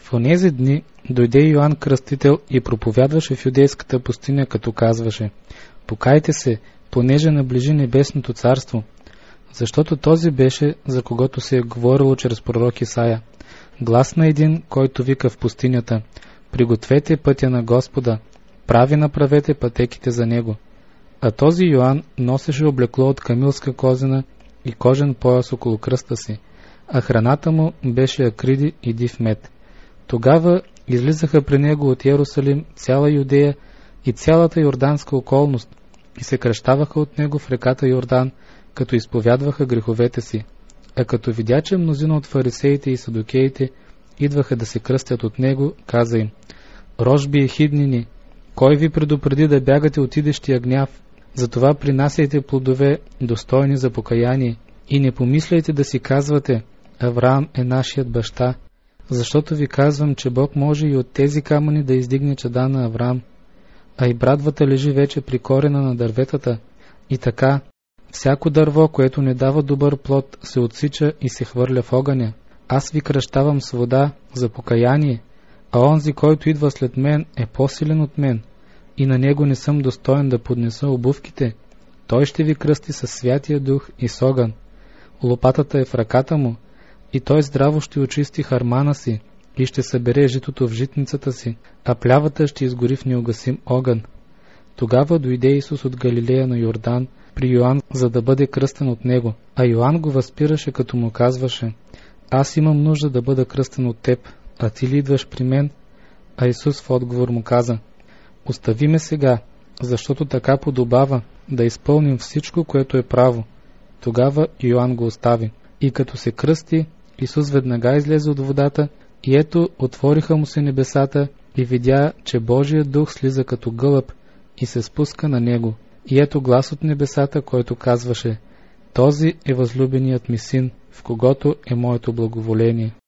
В онези дни дойде Йоан Кръстител и проповядваше в юдейската пустиня, като казваше: покайте се, понеже наближи небесното царство. Защото този беше, за когото се е говорило чрез пророк Исаия: глас на един, който вика в пустинята: пригответе пътя на Господа, прави направете пътеките за него. А този Йоан носеше облекло от камилска козина и кожен пояс около кръста си, а храната му беше акриди и див мед. Тогава излизаха при него от Йерусалим цяла Юдея и цялата йорданска околност и се кръщаваха от него в реката Йордан, като изповядваха греховете си. А като видя, че мнозина от фарисеите и садукеите идваха да се кръстят от него, каза им: рожби ехиднини, кой ви предупреди да бягате от идещия гняв? Затова принасяйте плодове, достойни за покаяние, и не помисляйте да си казвате: Авраам е нашият баща, защото ви казвам, че Бог може и от тези камъни да издигне чада на Авраам. А и брадвата лежи вече при корена на дърветата. И така, всяко дърво, което не дава добър плод, се отсича и се хвърля в огъня. Аз ви кръщавам с вода за покаяние, а онзи, който идва след мен, е по-силен от мен, и на него не съм достоен да поднеса обувките. Той ще ви кръсти със Святия Дух и с огън. Лопатата е в ръката му, и той здраво ще очисти хармана си и ще събере житото в житницата си, а плявата ще изгори в неугасим огън. Тогава дойде Исус от Галилея на Йордан при Йоан, за да бъде кръстен от него, а Йоан го възпираше, като му казваше: аз имам нужда да бъда кръстен от теб, а ти ли идваш при мен? А Исус в отговор му каза: остави ме сега, защото така подобава да изпълним всичко, което е право. Тогава Йоан го остави. И като се кръсти, Исус веднага излезе от водата, и ето отвориха му се небесата, и видя, че Божият дух слиза като гълъб и се спуска на него. И ето глас от небесата, който казваше: този е възлюбеният ми син, в когото е моето благоволение.